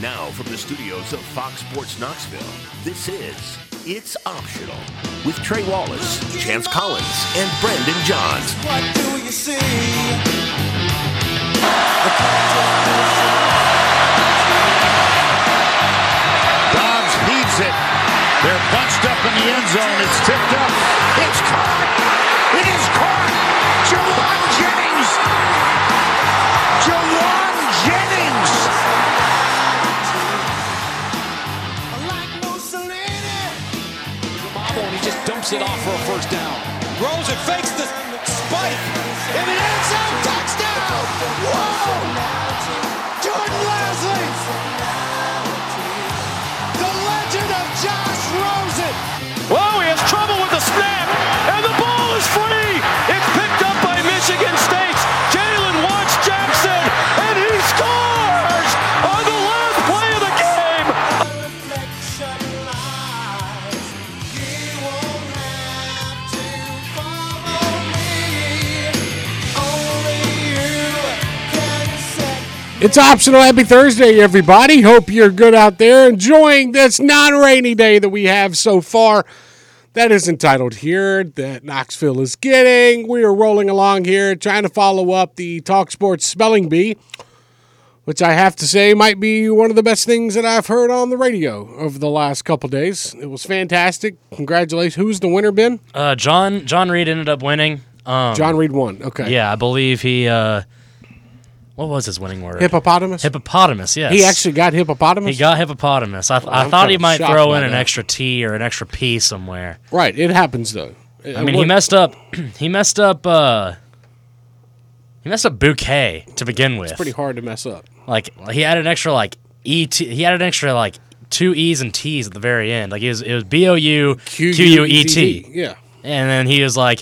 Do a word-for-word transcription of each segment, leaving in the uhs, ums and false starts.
Now from the studios of Fox Sports Knoxville, this is It's Optional with Trey Wallace, Chance Collins, and Brandon Johns. What do you see? Dobbs heaves it. They're bunched up in the end zone. It's tipped up. It's caught. It is caught. Jawan Jennings. Jawan Jennings. Like Mussolini. And he just dumps it off for a first down. Rosen fakes the spike. In the end zone. Touchdown. Whoa. Jordan Leslie. The legend of Josh Rosen. Whoa, he has trouble with the snap, and the ball is free. It's picked up by Michigan State's Jalen Watts Jackson, and he scores on the last play of the game. Reflection lies. He won't have to follow me. Only you can set. It's Optional. Happy Thursday, everybody. Hope you're good out there enjoying this non-rainy day that we have so far. That is entitled here that Knoxville is getting. We are rolling along here trying to follow up the Talk Sports Spelling Bee, which I have to say might be one of the best things that I've heard on the radio over the last couple days. It was fantastic. Congratulations. Who's the winner, Ben? Uh, John John Reed ended up winning. Um, John Reed won. Okay. Yeah, I believe he. Uh, what was his winning word? Hippopotamus? Hippopotamus. Yes. He actually got hippopotamus? He got hippopotamus. I, th- I I'm thought he kinda might shocked throw by in an that. extra T or an extra P somewhere. Right. It happens, though. I mean, he messed up. He messed up. Uh, he messed up bouquet to begin with. It's pretty hard to mess up. Like he had an extra like E T. He had an extra like two E's and T's at the very end. Like it was it was B O U Q U E T, Yeah. and then he was like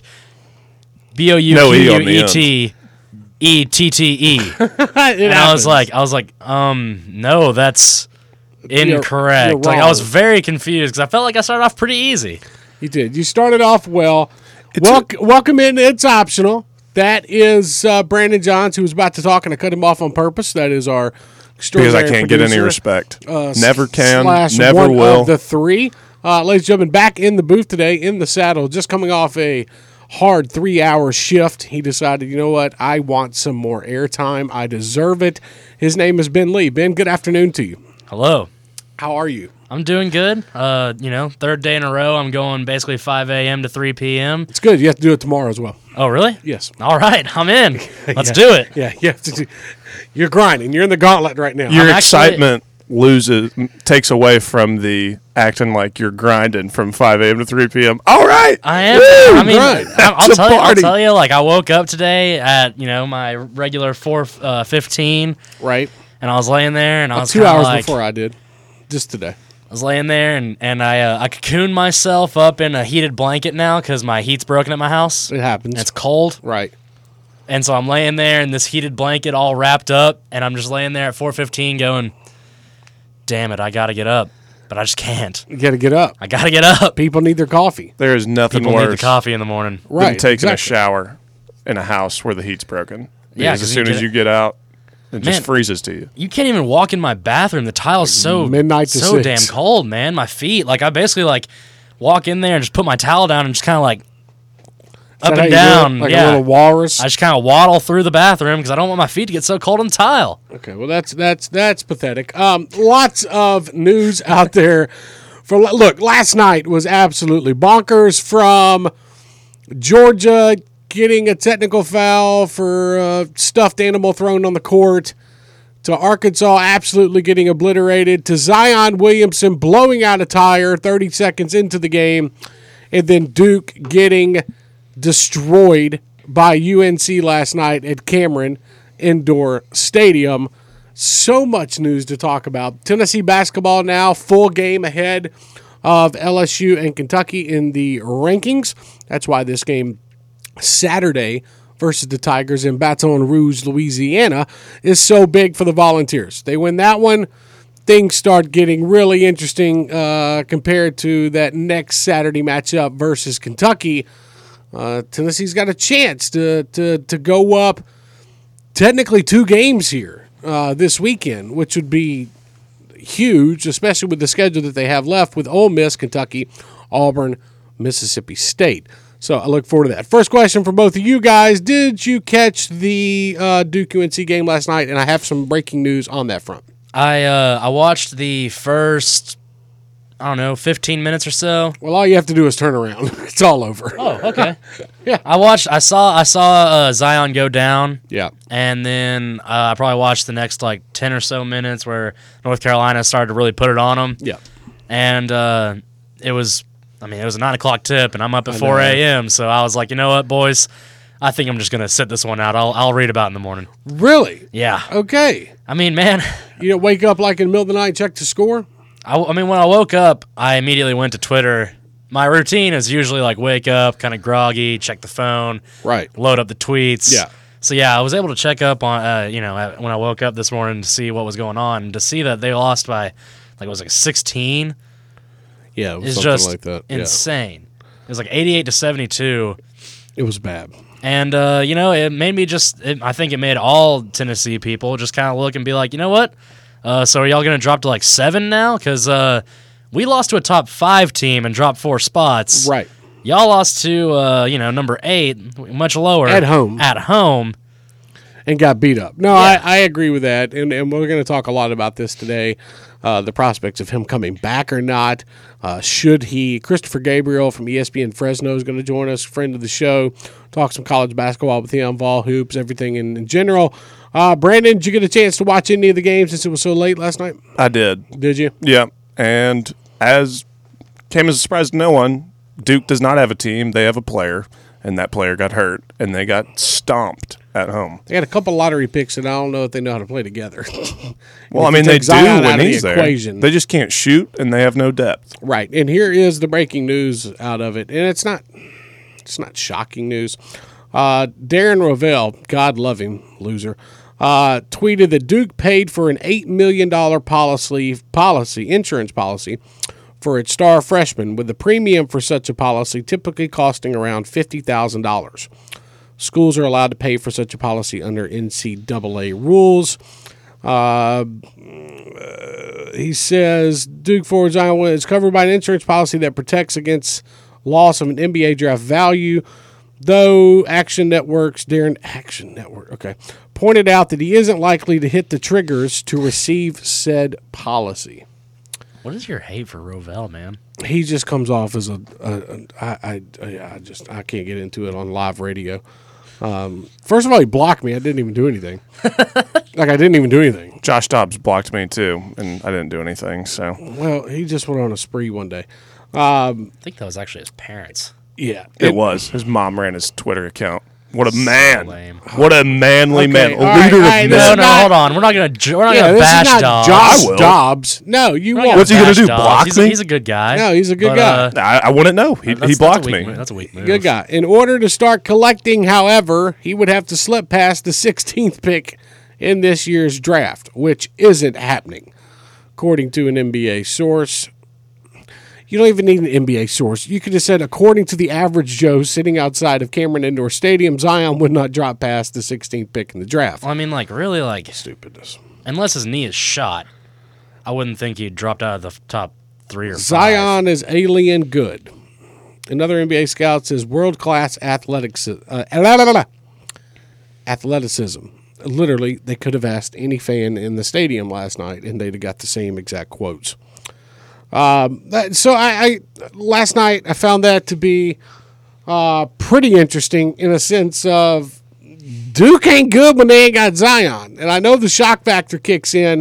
B O U No Q E U on the E end. T E T T E. It And I was happens. like, I was like, um, no, that's incorrect. you're Like I was wrong. very confused because I felt like I started off pretty easy. You did. You started off well. Wel- welcome in. It's Optional. That is uh, Brandon Johns, who was about to talk, and I cut him off on purpose. That is our Because extraordinary I can't get any producer, respect. uh, Never can, slash never one will. Of the three. Uh, ladies and gentlemen, back in the booth today, in the saddle, just coming off a hard three-hour shift. He decided, you know what? I want some more airtime. I deserve it. His name is Ben Lee. Ben, good afternoon to you. Hello. How are you? I'm doing good. Uh, you know, third day in a row. I'm going basically five a.m. to three p.m. It's good. You have to do it tomorrow as well. Oh, really? Yes. All right, I'm in. Let's Yeah. do it. Yeah, you have to do. You're grinding. You're in the gauntlet right now. Your I'm actually- excitement loses, takes away from the acting like you're grinding from five a.m. to three p.m. All right. I am. Woo, I mean, right. I'll, I'll It's a tell you. I'll party. tell you. Like, I woke up today at you know my regular four uh, fifteen, Right. and I was laying there, and I was Two kinda hours like, before I did. Just today. I was laying there, and and I uh, I cocooned myself up in a heated blanket now because my heat's broken at my house. It happens. And it's cold, right. and so I'm laying there in this heated blanket, all wrapped up, and I'm just laying there at four fifteen, going, "Damn it, I gotta get up, but I just can't. You got to get up. I gotta get up." People need their coffee. There is nothing People need the worse coffee in the morning. than Right. taking a exactly. shower in a house where the heat's broken. Yeah, Because 'cause as you soon as get- you get out, it Man. just freezes to you. You can't even walk in my bathroom. The tile's so midnight to so six. damn cold, man. My feet, like I basically like walk in there and just put my towel down and just kind of like Is up that and how you do it? down. Like yeah, a little walrus. I just kind of waddle through the bathroom because I don't want my feet to get so cold on the tile. Okay, well that's that's that's pathetic. Um, lots of news out there. For look, last night was absolutely bonkers. From Georgia getting a technical foul for a stuffed animal thrown on the court, to Arkansas absolutely getting obliterated, to Zion Williamson blowing out a tire thirty seconds into the game, and then Duke getting destroyed by U N C last night at Cameron Indoor Stadium. So much news to talk about. Tennessee basketball now full game ahead of L S U and Kentucky in the rankings. That's why this game Saturday versus the Tigers in Baton Rouge, Louisiana, is so big for the Volunteers. They win that one, things start getting really interesting uh, compared to that next Saturday matchup versus Kentucky. Uh, Tennessee's got a chance to to to go up technically two games here uh, this weekend, which would be huge, especially with the schedule that they have left with Ole Miss, Kentucky, Auburn, Mississippi State. So I look forward to that. First question for both of you guys. Did you catch the uh, Duke U N C game last night? And I have some breaking news on that front. I uh, I watched the first, I don't know, fifteen minutes or so. Well, all you have to do is turn around. It's all over. Oh, okay. Yeah. I watched. I saw. I saw uh, Zion go down. Yeah. And then uh, I probably watched the next like ten or so minutes where North Carolina started to really put it on them. Yeah. And uh, it was. I mean, it was a nine o'clock tip, and I'm up at I four know. a.m. So I was like, you know what, boys, I think I'm just gonna sit this one out. I'll I'll read about it in the morning. Really? Yeah. Okay. I mean, man, You don't wake up like in the middle of the night and check the score? I, I mean, when I woke up, I immediately went to Twitter. My routine is usually like wake up, kind of groggy, check the phone, Right. load up the tweets. Yeah. So yeah, I was able to check up on, uh, you know, uh, when I woke up this morning to see what was going on, and to see that they lost by, like it was like sixteen, Yeah, it was is something just like that. Yeah. insane. It was like eighty-eight to seventy-two. It was bad. And, uh, you know, it made me just, it, I think it made all Tennessee people just kind of look and be like, you know what? Uh, so are y'all going to drop to like seven now? Because uh, we lost to a top five team and dropped four spots. Right. Y'all lost to, uh, you know, number eight, much lower. At home. At home. And got beat up. No, Yeah. I, I agree with that. And, and we're going to talk a lot about this today. Uh, the prospects of him coming back or not. Uh, should he? Christopher Gabriel from E S P N Fresno is going to join us, friend of the show. Talk some college basketball with him, vol hoops, everything in, in general. Uh, Brandon, did you get a chance to watch any of the games since it was so late last night? I did. Did you? Yeah. And as came as a surprise to no one, Duke does not have a team. They have a player, and that player got hurt, and they got stomped at home. They got a couple lottery picks, and I don't know if they know how to play together. Well, If I you mean, they take do Zion out when of the he's there. equation- They just can't shoot, and they have no depth. Right, and here is the breaking news out of it, and it's not, it's not shocking news. Uh, Darren Rovell, God love him, loser, uh, tweeted that Duke paid for an eight million dollar policy, policy insurance policy for its star freshman, with the premium for such a policy typically costing around fifty thousand dollars. Schools are allowed to pay for such a policy under N C double A rules. Uh, he says Duke forward Zion is covered by an insurance policy that protects against loss of an N B A draft value, though Action Network's Darren Action Network, okay, pointed out that he isn't likely to hit the triggers to receive said policy. What is your hate for Rovell, man? He just comes off as a, a, a I, I, I just I can't get into it on live radio. Um, first of all, he blocked me. I didn't even do anything. Like I didn't even do anything. Josh Dobbs blocked me, too, and I didn't do anything. So Well, he just went on a spree one day. Um, I think that was actually his parents. yeah, it was. His mom ran his Twitter account. What a man. lame. What a manly Okay, man. A all right, leader all of right, men. this No, is no, not- hold on. We're not gonna ju- we're not Yeah, gonna this bash is not Dobbs. Josh I will. Dobbs. No, you We're not won't. gonna What's he gonna bash do, Dobbs. block he's me? A, he's a good guy. No, he's a good but, guy. Uh, I, I wouldn't know. He, that's- he that's a blocked weak me. move. That's a weak move. Good guy. In order to start collecting, however, he would have to slip past the sixteenth pick in this year's draft, which isn't happening, according to an N B A source. You don't even need an N B A source. You could have said, according to the average Joe sitting outside of Cameron Indoor Stadium, Zion would not drop past the sixteenth pick in the draft. Well, I mean, like really, like Stupidness. unless his knee is shot, I wouldn't think he dropped out of the top three or five. Zion is alien good. Another N B A scout says world-class athletics, uh, la, la, la, la. athleticism. Literally, they could have asked any fan in the stadium last night, and they'd have got the same exact quotes. Um, that, so I, I last night I found that to be uh, pretty interesting in a sense of Duke ain't good when they ain't got Zion, and I know the shock factor kicks in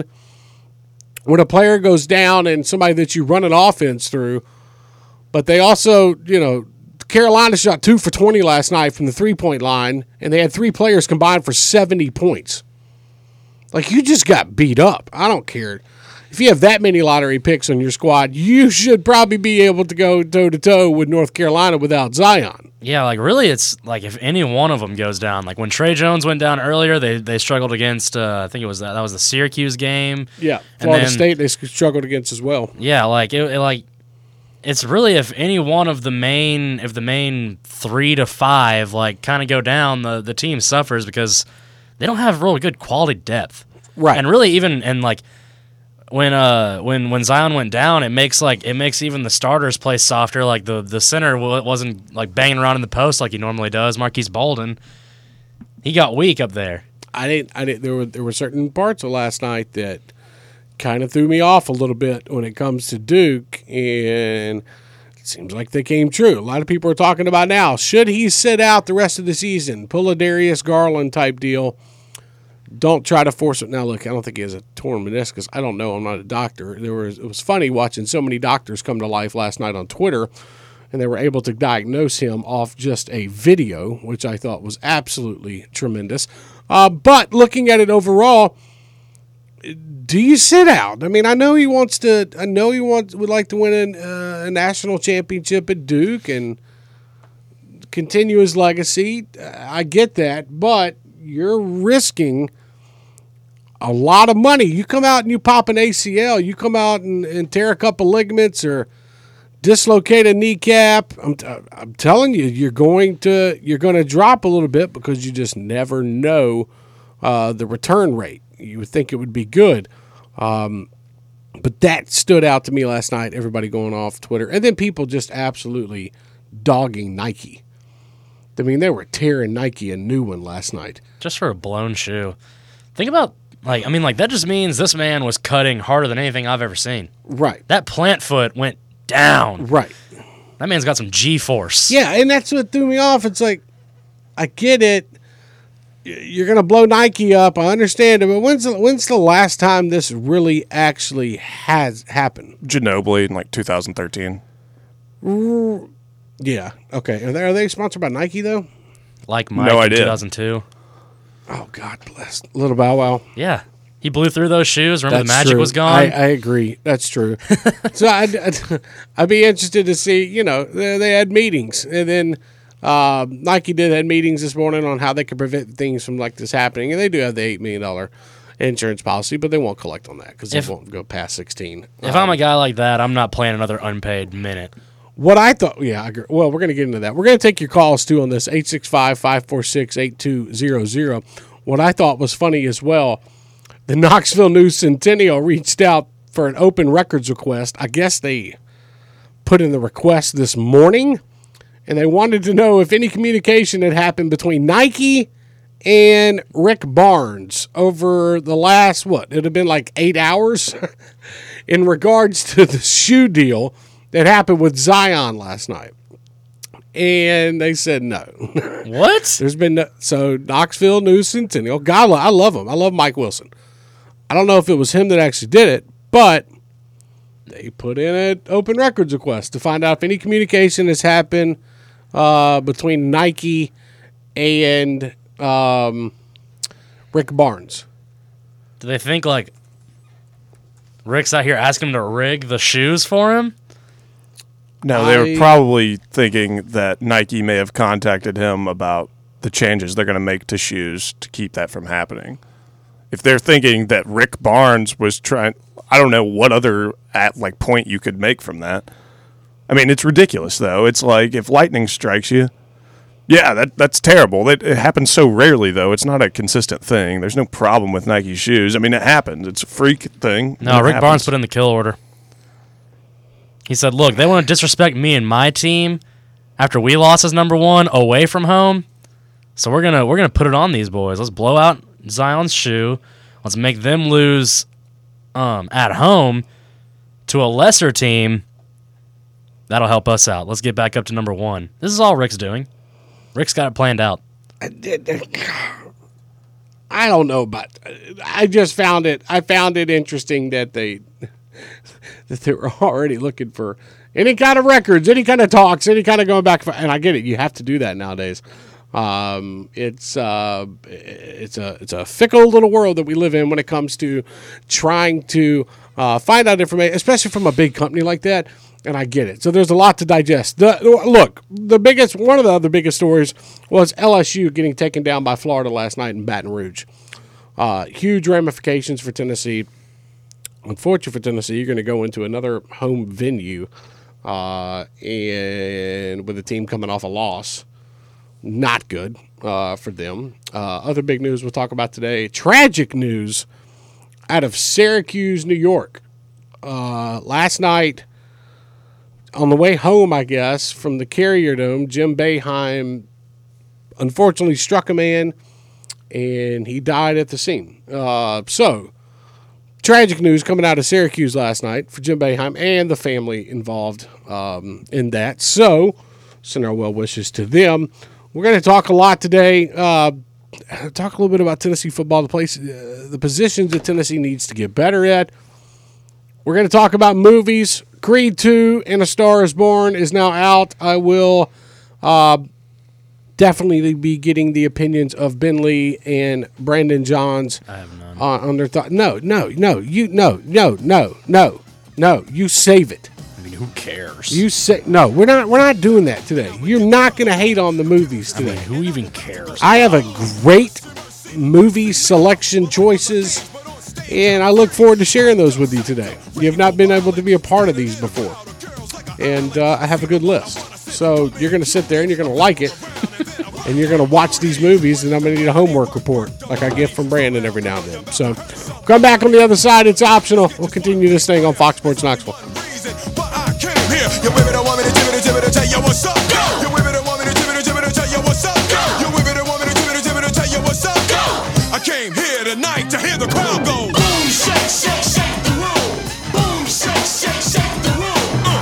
when a player goes down and somebody that you run an offense through. But they also, you know, Carolina shot two for twenty last night from the three-point line, and they had three players combined for seventy points. Like, you just got beat up. I don't care. If you have that many lottery picks on your squad, you should probably be able to go toe-to-toe with North Carolina without Zion. Yeah, like really, it's like if any one of them goes down. Like when Trey Jones went down earlier, they they struggled against. Uh, I think it was that that was the Syracuse game. Yeah, And Florida then- State they struggled against as well. Yeah, like it, it like it's really if any one of the main if the main three to five like kind of go down, the the team suffers because they don't have real good quality depth. Right. And really even and like when uh when when Zion went down, it makes like it makes even the starters play softer. Like the the center wasn't like banging around in the post like he normally does. Marquise Bolden, he got weak up there. I didn't. I didn't. There were there were certain parts of last night that kind of threw me off a little bit when it comes to Duke, and it seems like they came true. A lot of people are talking about now, should he sit out the rest of the season, pull a Darius Garland type deal. Don't try to force it. Now, look, I don't think he has a torn meniscus. I don't know. I'm not a doctor. There was it was funny watching so many doctors come to life last night on Twitter, and they were able to diagnose him off just a video, which I thought was absolutely tremendous. Uh, but looking at it overall, do you sit out? I mean, I know he wants to. I know he wants would like to win an, uh, a national championship at Duke and continue his legacy. I get that, but you're risking a lot of money. You come out and you pop an A C L. You come out and, and tear a couple ligaments or dislocate a kneecap. I'm, t- I'm telling you, you're going to you're going to drop a little bit because you just never know uh, the return rate. You would think it would be good, um, but that stood out to me last night. Everybody going off Twitter, and then people just absolutely dogging Nike. I mean, they were tearing Nike a new one last night. Just for a blown shoe. Think about, like, I mean, like, that just means this man was cutting harder than anything I've ever seen. Right. That plant foot went down. Right. That man's got some G-force. Yeah, and that's what threw me off. It's like, I get it. You're going to blow Nike up. I understand it. But when's the, when's the last time this really actually has happened? Ginobili in like two thousand thirteen. Yeah. Okay. Are they, are they sponsored by Nike, though? Like Mike No in idea. two thousand two. Oh, God bless. Little Bow Wow. Yeah. He blew through those shoes. Remember That's the magic true. was gone? I, I agree. That's true. So I'd, I'd, I'd be interested to see, you know, they, they had meetings. And then uh, Nike did had meetings this morning on how they could prevent things from like this happening. And they do have the eight million dollars insurance policy, but they won't collect on that because they If- won't go past sixteen. If Um, I'm a guy like that, I'm not playing another unpaid minute. What I thought, yeah, I agree. Well, we're going to get into that. We're going to take your calls too on this eight six five, five four six, eight two zero zero. What I thought was funny as well, the Knoxville News Centennial reached out for an open records request. I guess they put in the request this morning, and they wanted to know if any communication had happened between Nike and Rick Barnes over the last, what, it had been like eight hours in regards to the shoe deal that happened with Zion last night. And they said no. What? There's been no, so Knoxville News Centennial. God, I love him. I love Mike Wilson. I don't know if it was him that actually did it, but they put in an open records request to find out if any communication has happened uh, between Nike and um, Rick Barnes. Do they think, like, Rick's out here asking him to rig the shoes for him? No, they I- were probably thinking that Nike may have contacted him about the changes they're going to make to shoes to keep that from happening. If they're thinking that Rick Barnes was trying, I don't know what other at like point you could make from that. I mean, it's ridiculous though. It's like if lightning strikes you, yeah, that that's terrible. It, it happens so rarely though. It's not a consistent thing. There's no problem with Nike shoes. I mean, it happens. It's a freak thing. No, It Rick happens. Barnes put in the kill order. He said, look, they want to disrespect me and my team after we lost as number one away from home. So we're gonna we're gonna put it on these boys. Let's blow out Zion's shoe. Let's make them lose um, at home to a lesser team. That'll help us out. Let's get back up to number one. This is all Rick's doing. Rick's got it planned out. I don't know, but I just found it. I found it interesting that they that they were already looking for any kind of records, any kind of talks, any kind of going back. And I get it. You have to do that nowadays. Um, it's uh, it's a it's a fickle little world that we live in when it comes to trying to uh, find out information, especially from a big company like that. And I get it. So there's a lot to digest. The, look, the biggest, one of the other biggest stories was L S U getting taken down by Florida last night in Baton Rouge. Uh, huge ramifications for Tennessee. Unfortunately for Tennessee, you're going to go into another home venue, uh, and with the team coming off a loss. Not good uh, for them. Uh, other big news we'll talk about today. Tragic news out of Syracuse, New York. Uh, last night, on the way home, I guess, from the Carrier Dome, Jim Boeheim unfortunately struck a man, and he died at the scene. Uh, so, tragic news coming out of Syracuse last night for Jim Boeheim and the family involved um, in that. So, send our well wishes to them. We're going to talk a lot today. Uh, talk a little bit about Tennessee football, the place, uh, the positions that Tennessee needs to get better at. We're going to talk about movies. Creed two and A Star is Born is now out. I will uh, definitely be getting the opinions of Ben Lee and Brandon Johns. I have none. Uh, on their thought. No, no, no, you, no, no, no, no, no. You save it. I mean, who cares? You say no. We're not. We're not doing that today. You're not going to hate on the movies I mean, today. who even cares? I have a great movie selection choices, and I look forward to sharing those with you today. You have not been able to be a part of these before, and uh, I have a good list. So you're going to sit there and you're going to like it, and you're going to watch these movies, and I'm going to need a homework report like I get from Brandon every now and then. So come back on the other side. It's optional. We'll continue this thing on Fox Sports Knoxville. But I came here. You women don't want me to jibber jibber to tell you what's up. You women don't want me to jibber jibber to tell you what's up. You women don't want me to jibber jibber to tell you what's up. I came here tonight to hear the crowd go. Boom, shake, shake, shake the room. Boom, shake, shake, shake the room.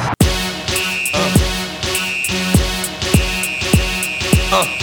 Uh. Uh.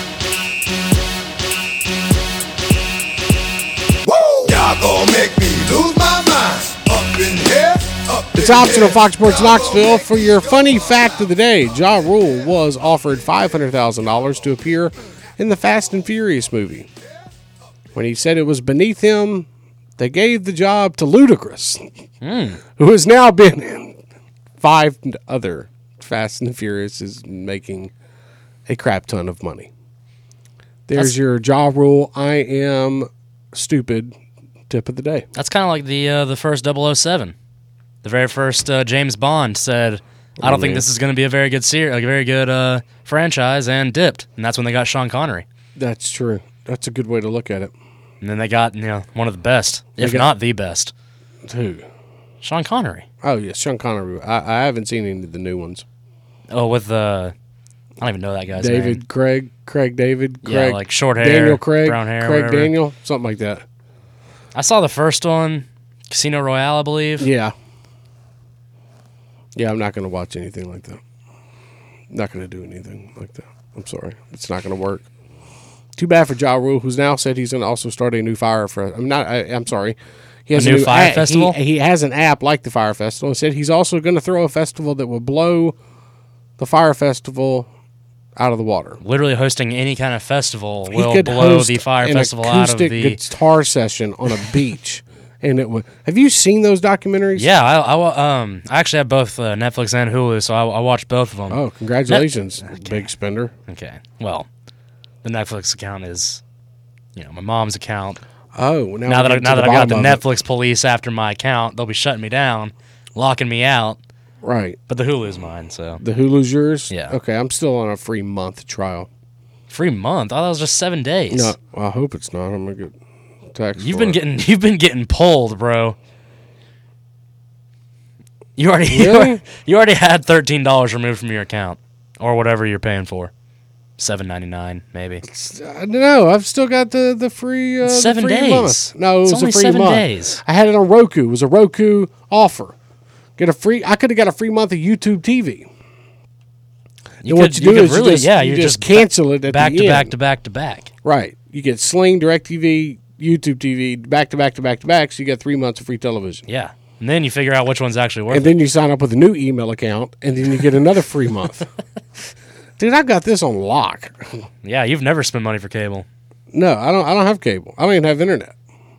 Woo! Y'all gon' make me lose my mind. Up in here. It's optional Fox Sports Knoxville. For your funny fact of the day, Ja Rule was offered five hundred thousand dollars to appear in the Fast and Furious movie. When he said it was beneath him, they gave the job to Ludacris, Mm. who has now been in five other Fast and Furious, is making a crap ton of money. There's That's- your Ja Rule, I am stupid tip of the day. That's kind of like the uh, the first double oh seven. The very first uh, James Bond said, "I don't Oh, think man. this is going to be a very good ser- like a very good uh, franchise," and dipped. And that's when they got Sean Connery. That's true. That's a good way to look at it. And then they got you know one of the best, if got- not the best, Who? Sean Connery. Oh, yes, Sean Connery. I, I haven't seen any of the new ones. Oh, with the I don't even know that guy's David, name. Craig, Craig David, Yeah, Craig. like short hair, Daniel Craig, brown hair, Craig whatever. Daniel, something like that. I saw the first one, Casino Royale, I believe. Yeah. Yeah, I'm not going to watch anything like that. Not going to do anything like that. I'm sorry. It's not going to work. Too bad for Ja Rule, who's now said he's going to also start a new fire for. I'm not. I, I'm sorry. He has A new Fire app- Festival? He, he has an app like the Fire Festival, and said he's also going to throw a festival that will blow the Fire Festival out of the water. Literally hosting any kind of festival He will could blow host the Fire an Festival out of acoustic the. guitar session on a beach, and it would. Have you seen those documentaries? Yeah, I, I wa- um I actually have both uh, Netflix and Hulu, so I, I watched both of them. Oh, congratulations, big spender. Okay, well, the Netflix account is, you know, my mom's account. Oh, now, Now we're that I, getting now to that I got the bottom of it. Netflix police after my account, they'll be shutting me down, locking me out. Right. But the Hulu's mine, so The Hulu's yours? Yeah. Okay, I'm still on a free month trial. free month. I thought it was just seven days. No, I hope it's not. I'm gonna get taxed. You've for been it. getting you've been getting pulled, bro. You already you Really? already, you already had thirteen dollars removed from your account, or whatever you're paying for, seven ninety nine maybe. Uh, no, I've still got the the free uh, the Seven free days. month. No, it It's was only a free seven month. days. I had it on Roku. It was a Roku offer. Get a free. I could have got a free month of YouTube T V. You And what could, you do could is you really just- yeah you you just just cancel it at back the to back end. to back to back. Right. You get Sling, DirecTV, YouTube T V, back to back to back to back. So you get three months of free television. Yeah, and then you figure out which one's actually worth And it. then you sign up with a new email account, and then you get another free month. Dude, I've got this on lock. Yeah, you've never spent money for cable. No, I don't. I don't have cable. I don't even have internet.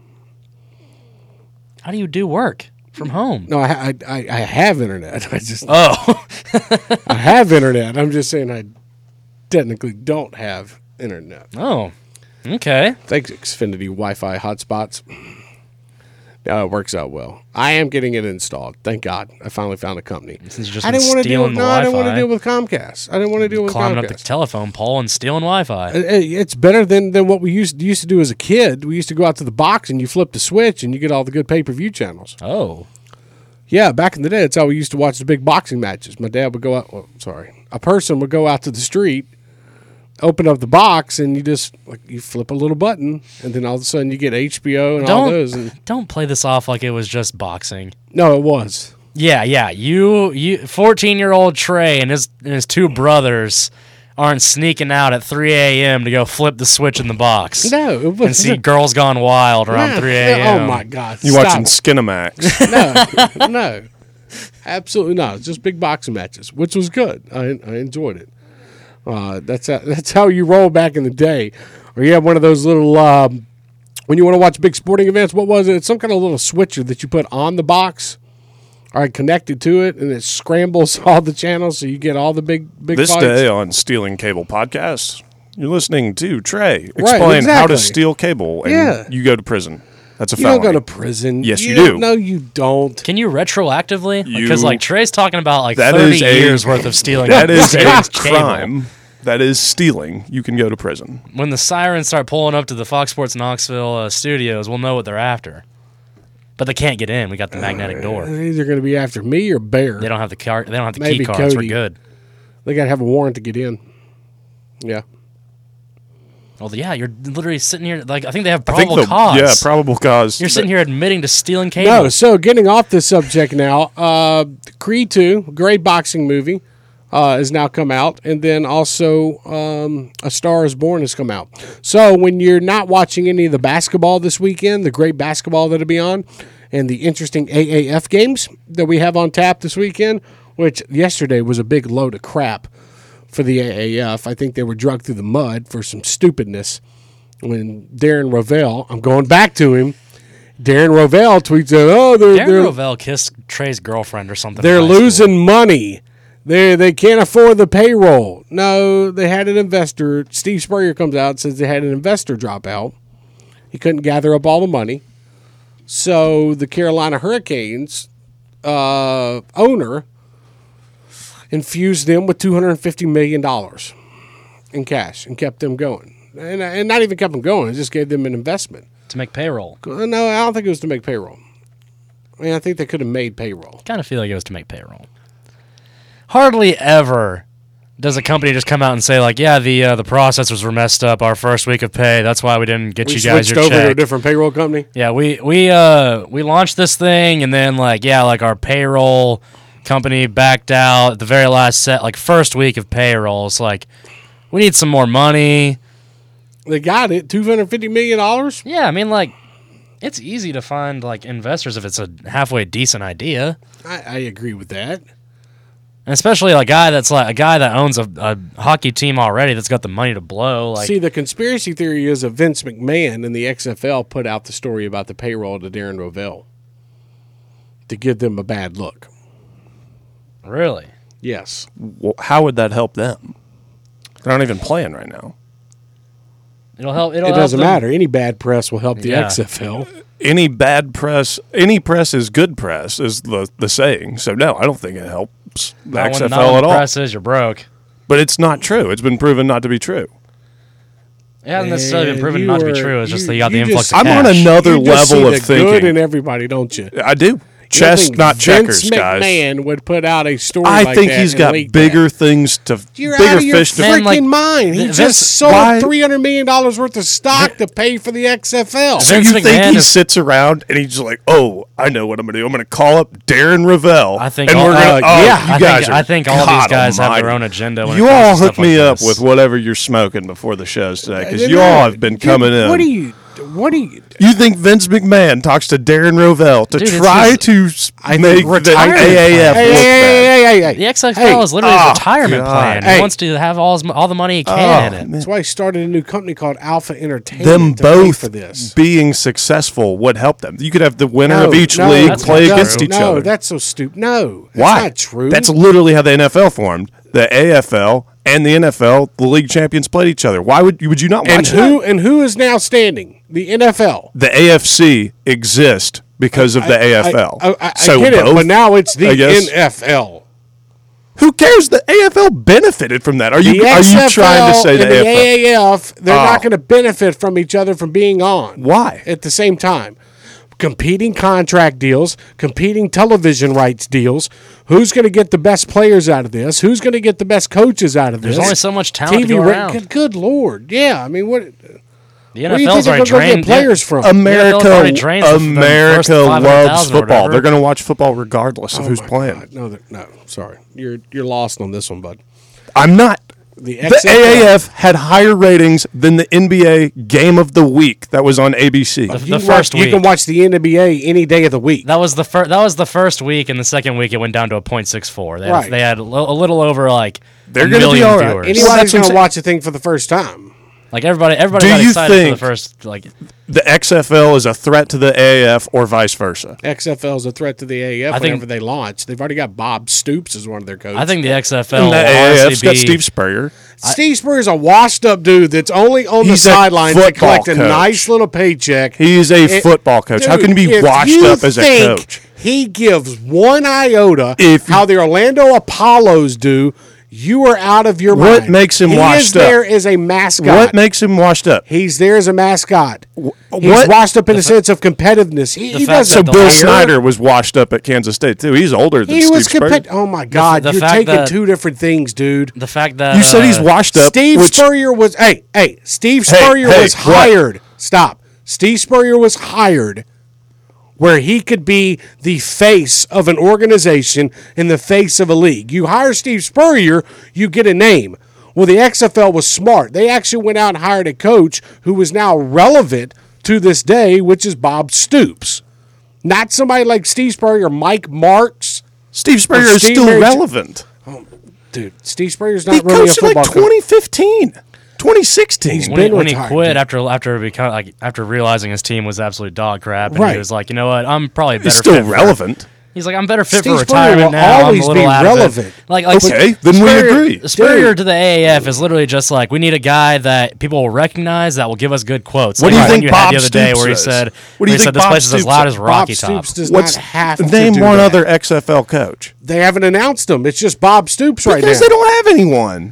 How do you do work from home? No, I I, I, I have internet. I just Oh, I have internet. I'm just saying I technically don't have internet. oh, okay. Thanks, Xfinity Wi-Fi hotspots. No, it works out well. I am getting it installed. Thank God. I finally found a company. Since you've just I been didn't want to deal. stealing the No, I didn't want to Wi-Fi. deal with Comcast. I didn't want to deal with Climbing Comcast. up the telephone pole and stealing Wi-Fi. Uh, It's better than, than what we used used to do as a kid. We used to go out to the box and you flip the switch and you get all the good pay per view channels. Oh. Yeah, back in the day, that's how we used to watch the big boxing matches. My dad would go out. Well, sorry, a person would go out to the street, open up the box, and you just like you flip a little button, and then all of a sudden you get H B O and all those. And, Don't don't play this off like it was just boxing. no, it was. Yeah, yeah. You you fourteen year old Trey and his and his two brothers aren't sneaking out at three a.m. to go flip the switch in the box. No, it was And see Girls Gone Wild around Yeah, three yeah, a.m. Oh my God! You stop watching it. Skinamax? No, no, absolutely not. It's just big boxing matches, which was good. I I enjoyed it. Uh, that's how, that's how you roll back in the day, or you have one of those little um, when you want to watch big sporting events. What was it? It's some kind of little switcher that you put on the box, all right, connected to it, and it scrambles all the channels, so you get all the big big. This fights. day on Stealing Cable Podcast, you're listening to Trey explain exactly. how to steal cable, and Yeah. you go to prison. That's a You felony. don't go to prison. Yes, you don't- do. No, you don't. Can you retroactively? You- Because like Trey's talking about like That thirty is a- years worth of stealing. That is a stealing cable. crime. That is stealing. You can go to prison. When the sirens start pulling up to the Fox Sports Knoxville uh, studios, we'll know what they're after. But they can't get in. We got the magnetic door. They're either going to be after me or Bear. They don't have the car. They don't have the Maybe key cards. Cody. We're good. They got to have a warrant to get in. Yeah. Well, yeah, you're literally sitting here. Like I think they have I think probable the cause. yeah probable cause. You're sitting here admitting to stealing cable. No, so getting off this subject now, uh, Creed two, great boxing movie, uh, has now come out. And then also um, A Star is Born has come out. So when you're not watching any of the basketball this weekend, the great basketball that'll be on, and the interesting A A F games that we have on tap this weekend, which yesterday was a big load of crap for the A A F. I think they were dragged through the mud for some stupidness. When Darren Rovell, I'm going back to him, Darren Rovell tweets out, oh, they're, Darren they're, Rovell kissed Trey's girlfriend or something. they're in high school. losing money. They they can't afford the payroll. No, they had an investor. Steve Spurrier comes out and says they had an investor drop out. He couldn't gather up all the money. So the Carolina Hurricanes uh, owner infused them with two hundred fifty million dollars in cash and kept them going. And, and not even kept them going, just gave them an investment. to make payroll. No, I don't think it was to make payroll. I mean, I think they could have made payroll. Kind of feel like it was to make payroll. Hardly ever does a company just come out and say like, "Yeah, the uh, the processors were messed up our first week of pay. That's why we didn't get We you guys switched your over check." to a different payroll company. Yeah, we we uh we launched this thing and then like yeah, like our payroll company backed out at the very last set, like first week of payroll. It's like we need some more money. They got it, two hundred fifty million dollars. Yeah, I mean like it's easy to find like investors if it's a halfway decent idea. I, I agree with that. And especially a guy that's like a guy that owns a, a hockey team already that's got the money to blow. Like, See, the conspiracy theory is that Vince McMahon and the X F L put out the story about the payroll to Darren Rovell to give them a bad look. really? Yes. Well, how would that help them? They're not even playing right now. It'll help. It'll It help doesn't them. matter. Any bad press will help the Yeah. X F L. Any bad press, any press is good press, is the the saying. So no, I don't think it helps the Not X when- F not when L at the all. press is, you're broke. But it's not true. It's been proven not to be true. It hasn't necessarily been And proven you not to be are- true. It's just you- that you got the you influx just- of I'm cash. on another You just see level the of thinking. good in everybody, don't you? I do. You don't Chess, think not checkers, Vince guys. McMahon would put out a story I like think that he's and got leak bigger that. things to, You're bigger out of your fish to freaking Man, like, mind. He Vince- just sold why- three hundred million dollars worth of stock to pay for the X F L. So Vince you think McMahon he is- sits around and he's just like, "Oh, I know what I'm gonna do. I'm gonna call up Darren Ravell, I think and all- we're gonna, uh, oh, yeah, you I guys think, are, I think all God these guys have almighty. their own agenda. When You it comes all to hook stuff me like up this. with whatever you're smoking before the shows today, because They're you all not- have been Dude, coming in. What do you? What do you? You think Vince McMahon talks to Darren Rovell to Dude, it's try his- to s- I make think the retirement A A F Hey, look hey, bad? hey, hey, hey, The X F L Hey, is literally oh, his retirement God. plan. Hey. He wants to have all, his, all the money he can Oh, in it. man. That's why he started a new company called Alpha Entertainment. Them to pay both for this. being successful would help them. You could have the winner No, of each no, league that's play not against true. each no, other. that's so stupid. No, that's Why? not true. That's literally how the N F L formed. The A F L and the N F L, the league champions, played each other. Why would you? Would you not watch and that? who and who is now standing? The N F L. The A F C exists because of the I, A F L. I, I, I so get both, it, but now it's the I guess. N F L. Who cares? The A F L benefited from that. Are you The are X F L you trying to say and the, the A F L? A A F, they're Oh. not going to benefit from each other from being on. Why? At the same time. Competing contract deals, competing television rights deals. Who's going to get the best players out of this? Who's going to get the best coaches out of this? There's only so much talent to T V go ra- around. Good, good Lord. Yeah, I mean, what... The Where do you N F L's think they're already going to drained get players from? America, N F L's already drained from the America first five hundred loves thousand or football. whatever. They're going to watch football regardless of Oh who's my playing. God. No, they're- no, sorry. You're you're lost on this one, bud. I'm not. The, The X F L A A F had higher ratings than the N B A Game of the Week that was on A B C. The- You, the can first watch, you can week. watch the N B A any day of the week. That was the first. That was the first week, and the second week it went down to a point six four. They had, Right. they had a, li- a little over like They're a gonna be million all right. viewers. Well, Anybody's that's what going I'm to saying. watch a thing for the first time. Like everybody, everybody Do got you excited for the think- first. Like The X F L is a threat to the A A F or vice versa. X F L is a threat to the A A F I think- whenever they launch. They've already got Bob Stoops as one of their coaches. I think the X F L And will the A A F's honestly got be. Steve Spurrier. Steve Spurrier's a washed-up dude that's only on the He's a sidelines to football collect a coach. nice little paycheck. He's a It- football coach. How Dude, can he be if washed you up as a think coach? He gives one iota If- how the Orlando Apollos do. You are out of your What mind. makes him he washed is there up? as a mascot. What makes him washed up? He's there as a mascot. He's what- washed up in the sense of competitiveness. He, the he fact doesn't So that the Bill player- Snyder was washed up at Kansas State too. He's older than He Steve was Spurrier. compet- Oh my God! the You're fact taking that- two different things, dude. The fact that You said he's uh, washed up. Steve which, Spurrier was. Hey, hey. Steve Hey, Spurrier hey, was what? hired. Stop. Steve Spurrier was hired where he could be the face of an organization and the face of a league. You hire Steve Spurrier, you get a name. Well, the X F L was smart. They actually went out and hired a coach who was now relevant to this day, which is Bob Stoops. Not somebody like Steve Spurrier or Mike Marks. Steve Spurrier Or is Steve still Mary- relevant. Dude, Steve Spurrier's He not really a coached in football like coach. twenty fifteen, twenty sixteen. He's when, he, been when he retired, quit dude. after after become like after realizing his team was absolute dog crap, and Right. he was like, you know what, I'm probably better. He's still fit for- relevant. He's like, I'm better fit Steve for Spurrier retirement will now. I'm always a little be out of it. relevant. Like, like Okay, then we Spurrier- agree. Spurrier Dude. to the A A F is literally just like, we need a guy that people will recognize that will give us good quotes. What like do you the one think you Bob had the other day Stoops where he says? said, What do you where he think said this Bob place is as Stoops loud says? as Rocky Bob Top. Stoops does What's not have name to do one that. other X F L coach? They haven't announced him. It's just Bob Stoops right Because now. they don't have anyone.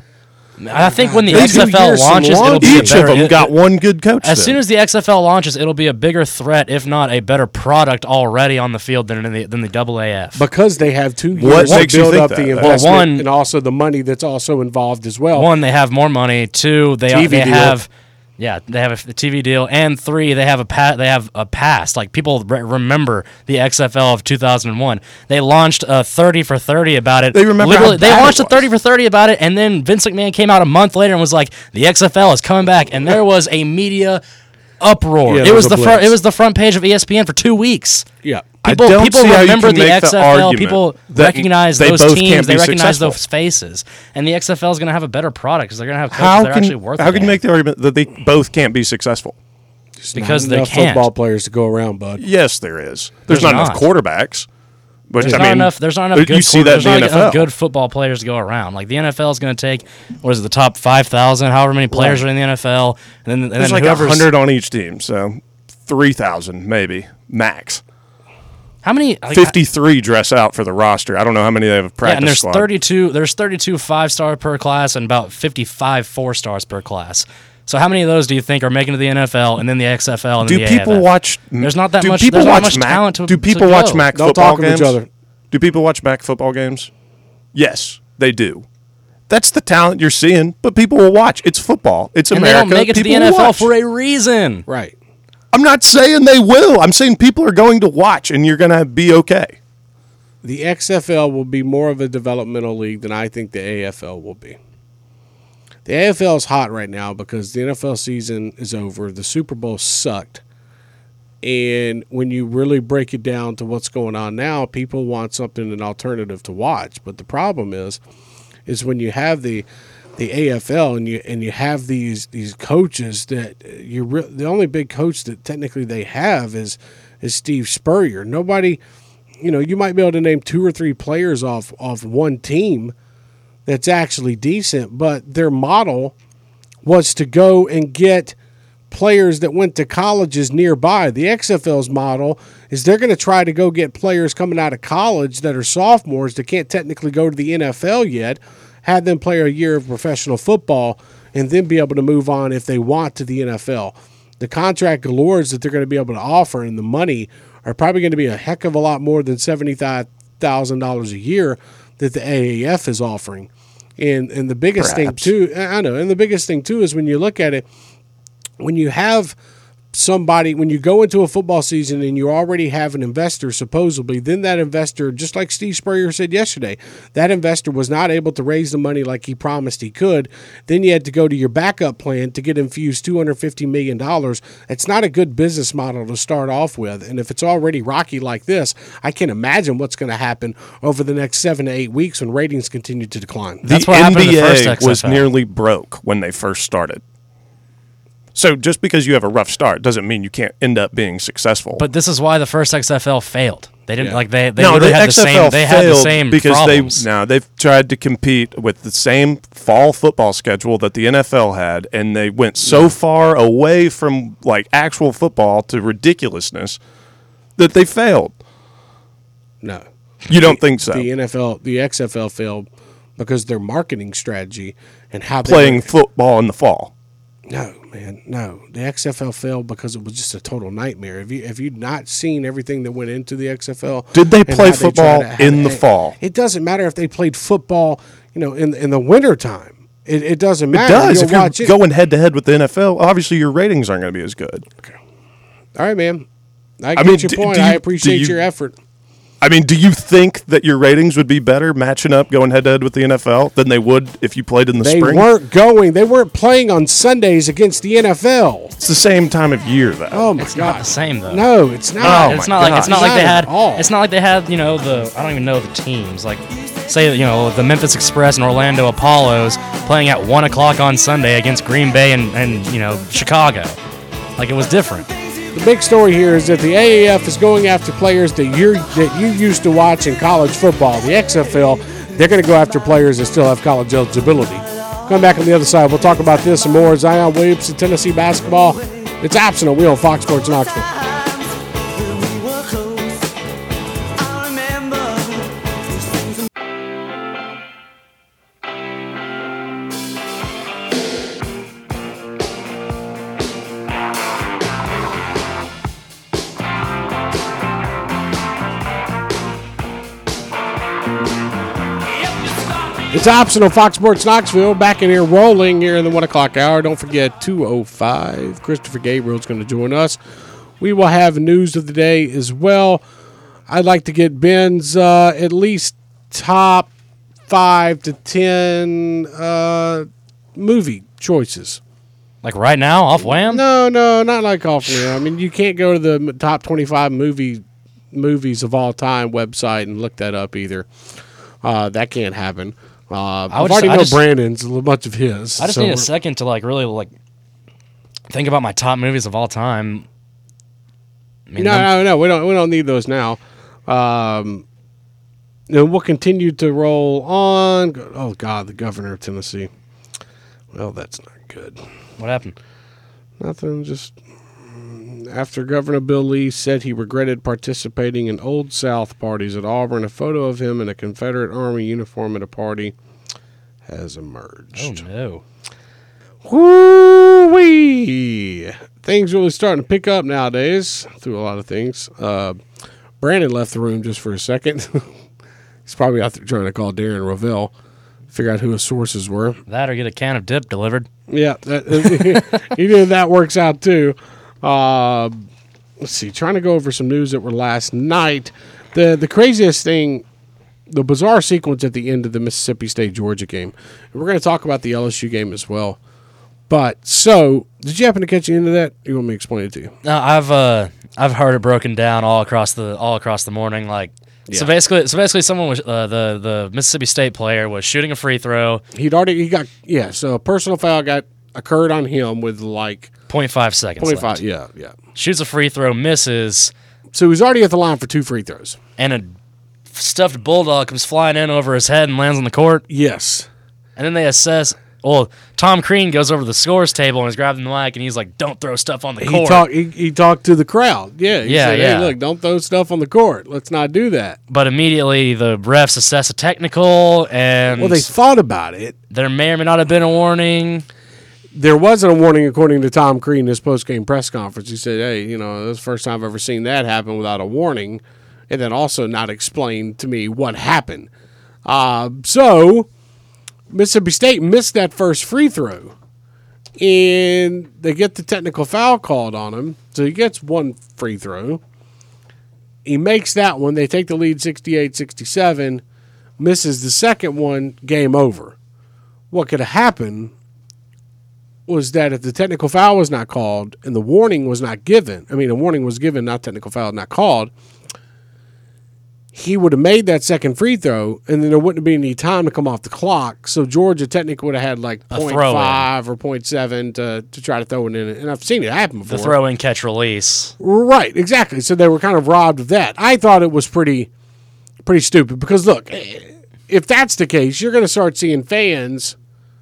I think when the They X do F L years from launches, it'll launch. be a Each better, of them it- got one good coach. As then. soon as the X F L launches, it'll be a bigger threat, if not a better product already on the field than in the than the double A F. Because they have two What years to makes you build think up that? the Well, investment one- and also the money that's also involved as well. One, they have more money. Two, they T V they deal. have, yeah, they have a T V deal. And three, they have a pa- they have a past. Like people re- remember the X F L of two thousand one. They launched a thirty for thirty about it. They remember Literally, how they bad launched it a was. thirty for thirty about it, and then Vince McMahon came out a month later and was like, "The X F L is coming back," and there was a media uproar. Yeah, it there was was the a front. blitz. It was the front page of E S P N for two weeks. Yeah. I People, don't people see how you remember can the make the X F L. argument People that recognize they those both teams. can't They be recognize successful. those faces, and the X F L is going to have a better product because they're going to have coaches how that are can actually worth. how a can you damn. make the argument that they both can't be successful? There's Because not they enough can't. football players to go around, bud. Yes, there is. There's There's, not, enough not. quarterbacks. Which, There's I not mean, enough. There's not enough. You Good see quarter- that in there's the not N F L. enough good football players to go around. Like the N F L is going to take what is it, the top five thousand, however many players Right. are in the N F L, and then and There's then like a whoever's hundred on each team, so three thousand maybe max. how many like, Fifty-three dress out for the roster. I don't know how many they have a practice Yeah, and there's squad. thirty-two. There's thirty-two five star per class and about fifty-five four stars per class. So how many of those do you think are making it to the N F L and then the X F L and Do then the people A F F? watch? There's not that do much- People there's not watch much Mac, talent to- Do to people go. watch Mac They'll football talk with games? each other. Do people watch Mac football games? Yes, they do. That's the talent you're seeing, but people will watch. It's football. It's And America. they don't make it to the People N will F L watch. for a reason. Right. I'm not saying they will. I'm saying people are going to watch, and you're going to be okay. The X F L will be more of a developmental league than I think the A F L will be. The A F L is hot right now because the N F L season is over. The Super Bowl sucked. And when you really break it down to what's going on now, people want something, an alternative to watch. But the problem is, is when you have the the A F L and you and you have these these coaches that you re- the only big coach that technically they have is is Steve Spurrier. Nobody, you know, you might be able to name two or three players off off one team that's actually decent, but their model was to go and get players that went to colleges nearby. The X F L's model is they're going to try to go get players coming out of college that are sophomores that can't technically go to the N F L yet, have them play a year of professional football, and then be able to move on if they want to the N F L. The contract galores that they're going to be able to offer and the money are probably going to be a heck of a lot more than seventy-five thousand dollars a year that the A A F is offering. And and the biggest Perhaps. thing, too, I know, and the biggest thing, too, is when you look at it, when you have somebody, when you go into a football season and you already have an investor, supposedly, then that investor, just like Steve Spurrier said yesterday, that investor was not able to raise the money like he promised he could. Then you had to go to your backup plan to get infused two hundred fifty million dollars. It's not a good business model to start off with. And if it's already rocky like this, I can't imagine what's going to happen over the next seven to eight weeks when ratings continue to decline. That's the what happened to the N B A first X F L. was nearly broke when they first started. So just because you have a rough start doesn't mean you can't end up being successful. But this is why the first X F L failed. They didn't Yeah. like they they no, literally the had X the F L same they had the failed same because problems. they no they've tried to compete with the same fall football schedule that the N F L had, and they went so far away from like actual football to ridiculousness that they failed. No. You don't think so? The N F L, the X F L failed because their marketing strategy and how they Playing were- football in the fall. No, man, no. The X F L failed because it was just a total nightmare. Have you have you not seen everything that went into the X F L? Did they and play how tried football to- how in they- the fall? It doesn't matter if they played football, you know, in in the wintertime. It it doesn't It matter. does. You'll If you're watch it. going head to head with the N F L, obviously your ratings aren't going to be as good. All right, man. I get mean, your do- point. do I you- appreciate do you- your effort. I mean, do you think that your ratings would be better matching up going head to head with the N F L than they would if you played in the They spring? weren't going. They weren't playing on Sundays against the N F L. It's the same time of year, though. Oh my It's god, not the same though. No, it's not. Oh, it's my not like it's God. not like they Not had at all. it's not like they had you know the I don't even know the teams like say you know the Memphis Express and Orlando Apollos playing at one o'clock on Sunday against Green Bay and, and you know Chicago, like it was different. The big story here is that the A A F is going after players that you that you used to watch in college football. The X F L, they're going to go after players that still have college eligibility. Come back on the other side. We'll talk about this and more. Zion Williamson, Tennessee basketball. It's optional. We on Fox Sports Knoxville. It's optional. Fox Sports Knoxville back in here rolling here in the one o'clock hour. Don't forget two oh five. Christopher Gabriel's going to join us. We will have news of the day as well. I'd like to get Ben's uh, at least top five to ten uh, movie choices. Like right now off Wham. No, no, not like off Wham. I mean, you can't go to the m- top twenty-five movie movies of all time website and look that up either. Uh, that can't happen. Uh, I I've would already just- I know just- Brandon's a bunch of his. I just so need a we're- second to like really like think about my top movies of all time. I mean, No, them- no, no. We don't. We don't need those now. Um, and we'll continue to roll on. Oh God, the governor of Tennessee. Well, that's not good. what happened? Nothing. Just mm, after Governor Bill Lee said he regretted participating in Old South parties at Auburn, a photo of him in a Confederate Army uniform at a party has emerged. Oh no. Woo-wee! Things really starting to pick up nowadays through a lot of things. Uh, Brandon left the room just for a second. He's probably out there trying to call Darren Rovell, figure out who his sources were. That or get a can of dip delivered. Yeah, that, even that works out too. Uh, let's see, trying to go over some news that were last night. The the craziest thing, the bizarre sequence at the end of the Mississippi State Georgia game. And we're going to talk about the L S U game as well. But so, did you happen to catch the end of that? You want me to explain it to you? No, I've uh I've heard it broken down all across the all across the morning. Like so Yeah. basically so basically someone was uh, the the Mississippi State player was shooting a free throw, He'd already he got yeah. So a personal foul got occurred on him with like point five seconds point left. five. Yeah, yeah. Shoots a free throw, misses, So he's already at the line for two free throws. and a stuffed bulldog comes flying in over his head and lands on the court. Yes. And then they assess Well, Tom Crean goes over to the scores table and is grabbing the mic, and he's like, "Don't throw stuff on the He court." talked. He, he talked to the crowd. Yeah, he Yeah, said, yeah. Hey, look, don't throw stuff on the court. Let's not do that. But immediately the refs assess a technical, and Well, they thought about it. there may or may not have been a warning. There wasn't a warning, according to Tom Crean, in his post-game press conference. He said, hey, you know, this is the first time I've ever seen that happen without a warning, and then also not explain to me what happened. Uh, so Mississippi State missed that first free throw, and they get the technical foul called on him, so he gets one free throw. He makes that one. They take the lead sixty-eight sixty-seven, misses the second one, game over. What could have happened was that if the technical foul was not called and the warning was not given, I mean, a warning was given, not technical foul, not called, he would have made that second free throw, and then there wouldn't have been any time to come off the clock. So Georgia technically would have had like A point throw-in. five or point seven to, to try to throw it in. And I've seen it happen before. The throw in, catch, release. Right, exactly. So they were kind of robbed of that. I thought it was pretty, pretty stupid because look, if that's the case, you're going to start seeing fans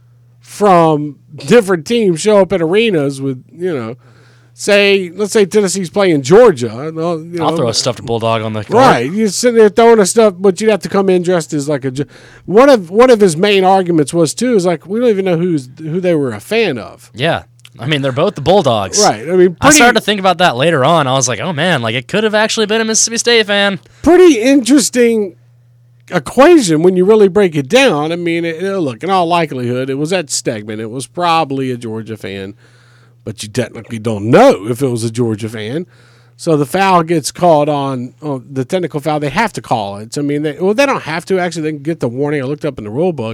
from different teams show up at arenas with, you know, say, let's say Tennessee's playing Georgia. You know, I'll throw a stuffed bulldog on the court. Right, you're sitting there throwing a stuff, but you'd have to come in dressed as like a. Ge- One of one of his main arguments was too is like we don't even know who's who they were a fan of. Yeah. I mean, they're both the Bulldogs. Right. I mean, I pretty, started to think about that later on. I was like, oh, man, like it could have actually been a Mississippi State fan. pretty interesting equation when you really break it down. I mean, it, it- look, in all likelihood, it was at Stegman. It was probably a Georgia fan, but you technically don't know if it was a Georgia fan. So the foul gets called on, on the technical foul. They have to call it. So, I mean, they, well, they don't have to. Actually, they can get the warning. I looked up in the rule book.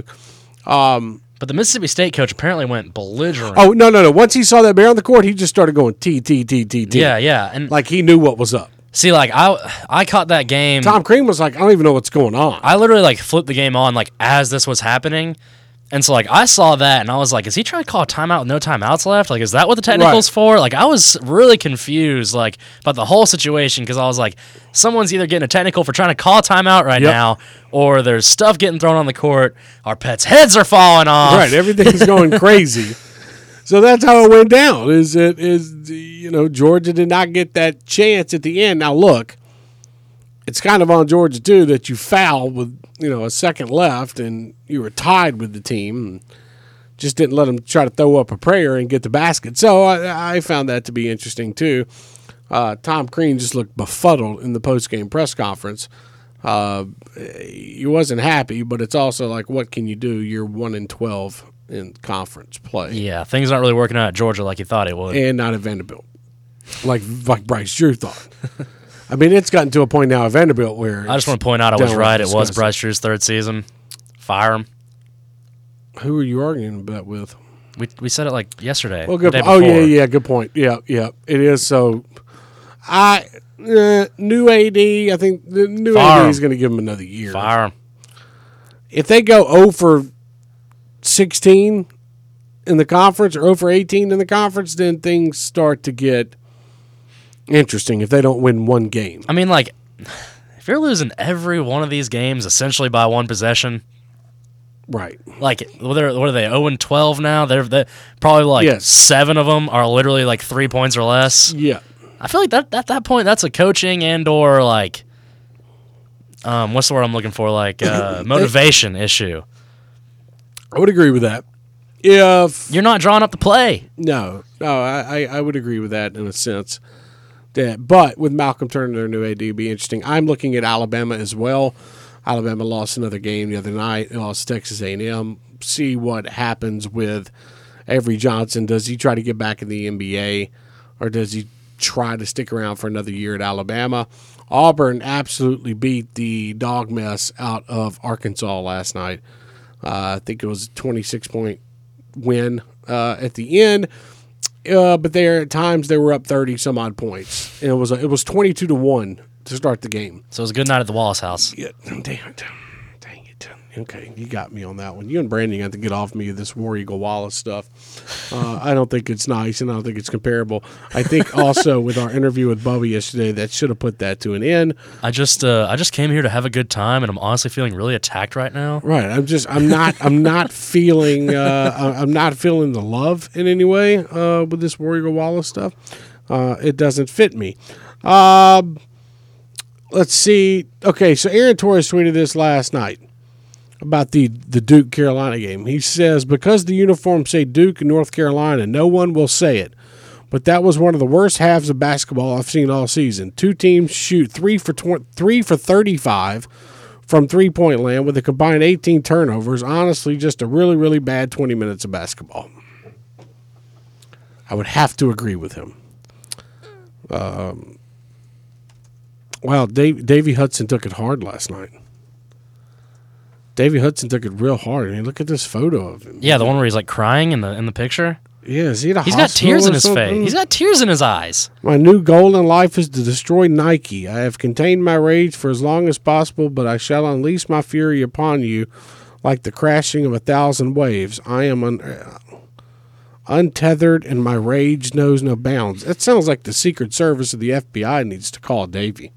But the Mississippi State coach apparently went belligerent. Oh, no, no, no. Once he saw that bear on the court, he just started going T, T, T, T, T. yeah, yeah. And Like he knew what was up. see, like I, I caught that game. Tom Crean was like, I don't even know what's going on. I literally like flipped the game on like as this was happening. And so, like, I saw that, and I was like, is he trying to call a timeout with no timeouts left? Like, is that what the technical's Right. for? Like, I was really confused, like, about the whole situation, because I was like, someone's either getting a technical for trying to call a timeout right Yep. now, or there's stuff getting thrown on the court, our pets' heads are falling off. Right, everything's going crazy. So that's how it went down. Is it is you know Georgia did not get that chance at the end. Now look, it's kind of on Georgia too that you fouled with you know a second left and you were tied with the team. And just didn't let them try to throw up a prayer and get the basket. So I, I found that to be interesting too. Uh, Tom Crean just looked befuddled in the post-game press conference. Uh, he wasn't happy, but it's also like, what can you do? You're one in twelve in conference play, Yeah, things aren't really working out at Georgia like you thought it would. and not at Vanderbilt, like like Bryce Drew thought. I mean, it's gotten to a point now at Vanderbilt where I just want to point out I was downright right. It was disgusting. Bryce Drew's third season. Fire him. Who are you arguing about with? We we said it like yesterday. Well, good. the day Oh yeah, before. yeah. Good point. Yeah, yeah. It is. So, I uh, new A D. I think the new Fire A D him. is going to give him another year. Fire him. If they go zero for sixteen in the conference or zero for eighteen in the conference, then things start to get interesting. If they don't win one game, I mean, like, if you're losing every one of these games essentially by one possession, right? like, what are, what are they, oh and twelve now? They're, they're probably like Yes. seven of them are literally like three points or less. Yeah. I feel like that at that point, that's a coaching and or like, um, what's the word I'm looking for? Like, uh, motivation issue. I would agree with that. If You're not drawing up the play. no, no, I, I, I would agree with that in a sense. That, but with Malcolm Turner, their new A D, it'd be interesting. I'm looking at Alabama as well. Alabama lost another game the other night. They lost to Texas A and M. See what happens with Avery Johnson. Does he try to get back in the N B A, or does he try to stick around for another year at Alabama? Auburn absolutely beat the dog mess out of Arkansas last night. Uh, I think it was a twenty-six point win uh, at the end. Uh, but there at times they were up thirty some odd points, and it was a, it was twenty two to one to start the game. So it was a good night at the Wallace house. Yeah, damn it, dang it. okay, you got me on that one. You and Brandon have to get off me of this War Eagle Wallace stuff. Uh, I don't think it's nice, and I don't think it's comparable. I think also with our interview with Bubba yesterday, that should have put that to an end. I just uh, I just came here to have a good time, and I'm honestly feeling really attacked right now. Right. I'm just I'm not I'm not feeling uh, I'm not feeling the love in any way uh, with this War Eagle Wallace stuff. Uh, it doesn't fit me. Um, let's see. Okay, so Aaron Torres tweeted this last night about the, the Duke Carolina game. He says, because the uniforms say Duke and North Carolina, no one will say it. But that was one of the worst halves of basketball I've seen all season. Two teams shoot three for tw- three for thirty-five from three-point land with a combined eighteen turnovers. Honestly, just a really, really bad twenty minutes of basketball. I would have to agree with him. Um, wow, Dave, Davey Hudson took it hard last night. Davey Hudson took it real hard. I mean, look at this photo of him. Yeah, the one where he's like crying in the in the picture. Yeah, is he at a He's got hospital tears or in his something? face. He's got tears in his eyes. My new goal in life is to destroy Nike. I have contained my rage for as long as possible, but I shall unleash my fury upon you like the crashing of a thousand waves. I am un- uh, untethered, and my rage knows no bounds. That sounds like the Secret Service of the F B I needs to call Davey.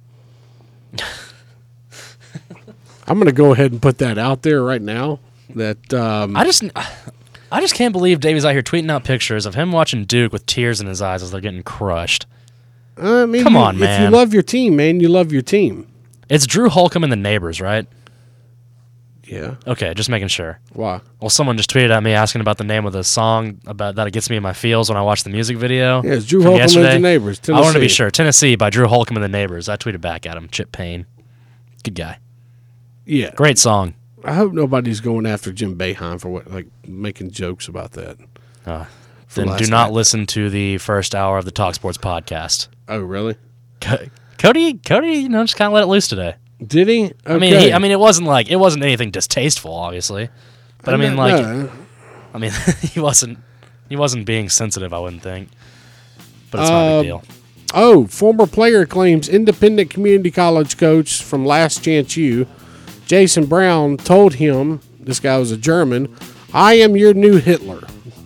I'm going to go ahead and put that out there right now. That um, I just, I just can't believe Davey's out here tweeting out pictures of him watching Duke with tears in his eyes as they're getting crushed. I mean, Come you- on, If man. you love your team, man, you love your team. It's Drew Holcomb and the Neighbors, right? Yeah. Okay, just making sure. Why? Well, someone just tweeted at me asking about the name of the song about that it gets me in my feels when I watch the music video. Yeah, it's Drew from Holcomb and the yesterday. Neighbors, I wanted to be Tennessee. sure. Tennessee by Drew Holcomb and the Neighbors. I tweeted back at him. Chip Payne. Good guy. Yeah. Great song. I hope nobody's going after Jim Boeheim for what, like making jokes about that. Uh, For then last do not night. listen to the first hour of the Talk Sports podcast. Oh, really? Co- Cody, Cody, you know, just kind of let it loose today. Did he? Okay. I mean, he, I mean, it wasn't like it wasn't anything distasteful, obviously, but I mean, No, like, no. I mean, he wasn't he wasn't being sensitive. I wouldn't think, but it's not a Um, big deal. Oh, former player claims independent community college coach from Last Chance U, Jason Brown, told him, this guy was a German, I am your new Hitler.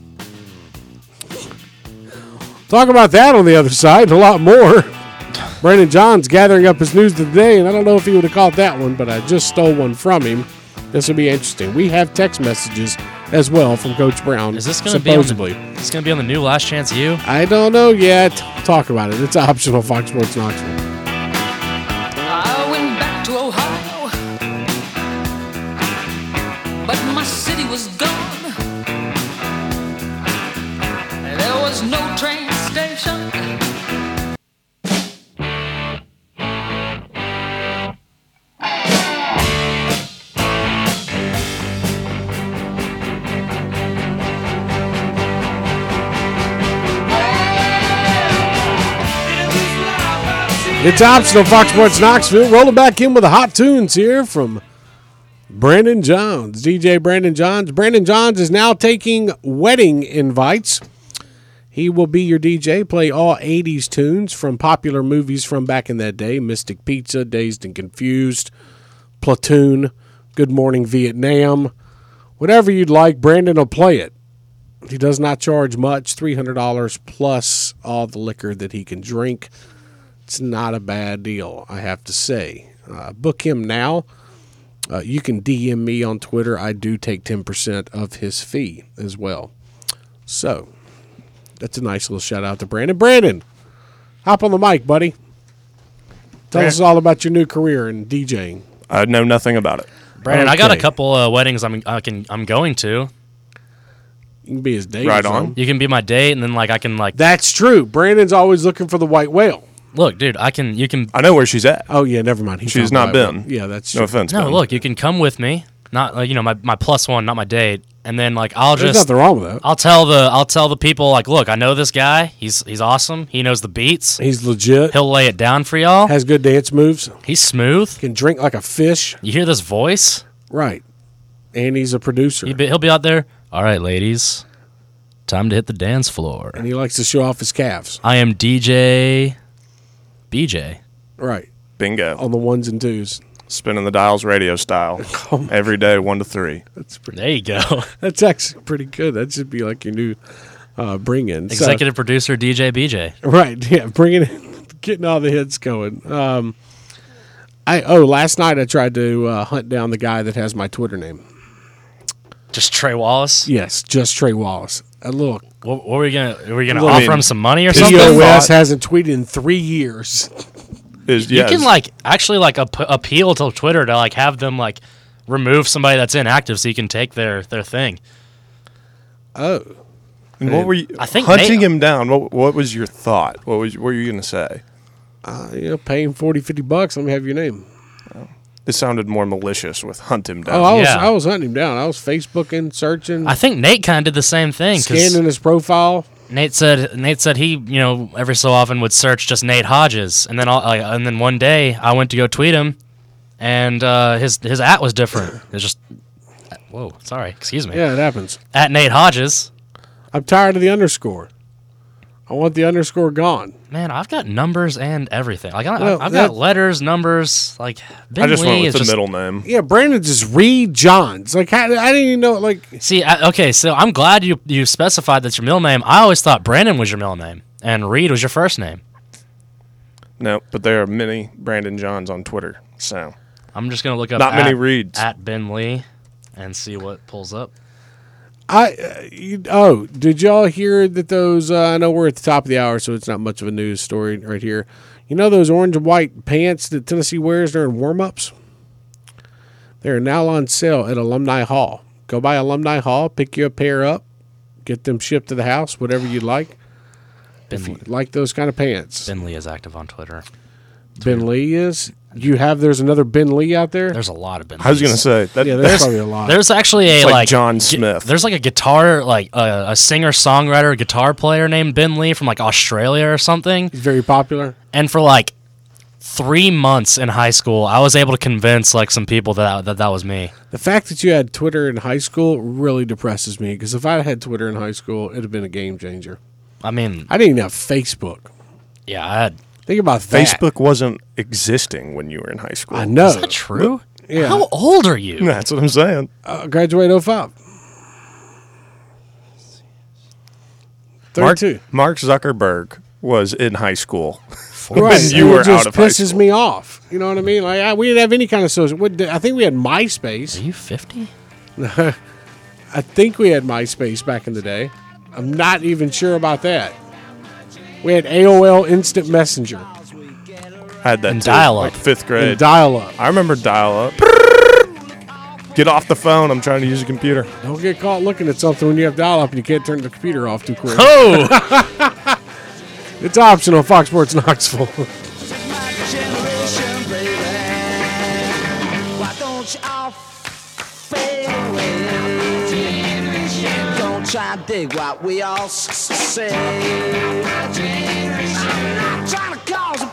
Talk about that on the other side, a lot more. Brandon John's gathering up his news today, and I don't know if he would have caught that one, but I just stole one from him. This will be interesting. We have text messages as well from Coach Brown. Is this going to be on supposedly? the, is this going to be on the new Last Chance U? I don't know yet. Talk about it. It's optional. Fox Sports Knoxville. I went back to Ohio, but my city was gone. There was no train station. It's optional. Fox Sports Knoxville. Rolling back in with the hot tunes here from Brandon Johns, D J Brandon Johns. Brandon Johns is now taking wedding invites. He will be your D J, play all eighties tunes from popular movies from back in that day. Mystic Pizza, Dazed and Confused, Platoon, Good Morning Vietnam. Whatever you'd like, Brandon will play it. He does not charge much, three hundred dollars plus all the liquor that he can drink. It's not a bad deal, I have to say. Uh, book him now. Uh, you can D M me on Twitter. I do take ten percent of his fee as well. So, that's a nice little shout out to Brandon. Brandon, hop on the mic, buddy. Tell Brandon. us all about your new career in DJing. I know nothing about it. Brandon, I got a Okay. couple uh, weddings I'm I can I'm going to. You can be his date. Right or on. something. You can be my date, and then like I can like That's true. Brandon's always looking for the white whale. look, dude. I can you can I know where she's at. Oh, yeah, never mind. He She's found the not white been. whale. Yeah, that's No true. offense. no Ben. look. You can come with me, not like you know my, my plus one, not my date, and then like I'll There's just nothing wrong with that. I'll tell the I'll tell the people like, look, I know this guy. He's he's awesome. He knows the beats. He's legit. He'll lay it down for y'all. Has good dance moves. He's smooth. Can drink like a fish. You hear this voice? Right. And he's a producer. He'll be, he'll be out there. All right, ladies, time to hit the dance floor. And he likes to show off his calves. I am D J B J. Right. Bingo. On the ones and twos. Spinning the dials radio style. Every day, one to three. That's pretty, There you go. that's actually pretty good. That should be like your new uh, bring in. Executive producer D J B J. Right, yeah, bringing in, getting all the hits going. Um, I oh, last night I tried to uh, hunt down the guy that has my Twitter name. Just Trey Wallace. Yes, just Trey Wallace. A little What, what were we gonna? Were we gonna Well, I offer mean, him some money or P something? O P O S thought- hasn't tweeted in three years. Is You yeah, can is- like actually like ap- appeal to Twitter to like have them like remove somebody that's inactive so you can take their their thing. Oh, And what were you I think hunting Nate- him down? What what was your thought? What was what were you going to say? uh, you know, paying forty, fifty bucks. Let me have your name. It sounded more malicious with hunt him down. Oh, I was Yeah. I was hunting him down. I was Facebooking, searching, I think Nate kind of did the same thing because scanning his profile. Nate said Nate said he you know every so often would search just Nate Hodges and then all, like, and then one day I went to go tweet him and uh, his his at was different. It was just whoa sorry excuse me Yeah, it happens. at Nate Hodges. I'm tired of the underscore. I want the underscore gone. Man, I've got numbers and everything. Like I, Well, I've that- got letters, numbers. Like Ben I just Lee went with is the just, middle name. Yeah, Brandon just read Johns. Like I, I didn't even know. Like See, I, okay, so I'm glad you you specified that's your middle name. I always thought Brandon was your middle name and Reed was your first name. No, but there are many Brandon Johns on Twitter. So I'm just gonna look up Not at, many Reeds. at Ben Lee and see what pulls up. I, uh, you, oh, did y'all hear that those? Uh, I know we're at the top of the hour, so it's not much of a news story right here. You know those orange and white pants that Tennessee wears during warm-ups? They're now on sale at Alumni Hall. Go by Alumni Hall, pick you a pair up, get them shipped to the house, whatever you like. Ben, If you like those kind of pants. Ben Lee is active on Twitter. Ben Lee is. You have. There's another Ben Lee out there. There's a lot of Ben. I was going to Lees. say that. Yeah, there's that's probably a lot. There's actually a It's like like John gu- Smith. There's like a guitar, like uh, a singer songwriter, guitar player named Ben Lee from like Australia or something. He's very popular. And for like three months in high school, I was able to convince like some people that that, that was me. The fact that you had Twitter in high school really depresses me because if I had Twitter in high school, it'd have been a game changer. I mean, I didn't even have Facebook. yeah, I had. Think about that. Facebook wasn't existing when you were in high school. I know. Is that true? Yeah. How old are you? That's what I'm saying. Uh, graduated oh five. Mark, thirty-two. Mark Zuckerberg was in high school. Right. when you and were it just out of high pisses school. me off. You know what I mean? Like I, we didn't have any kind of social. what did- I think we had Are MySpace. you fifty? I think we had MySpace back in the day. I'm not even sure about that. We had A O L Instant Messenger I had that And too, dial-up. like fifth grade. and dial-up. I remember dial-up. Get off the phone. I'm trying to use a computer. Don't get caught looking at something when you have dial-up and you can't turn the computer off too quick. Oh, It's optional. Fox Sports Knoxville. generation, baby. Why don't you all fade away? Don't try and dig what we all s- say. I'm not trying to cause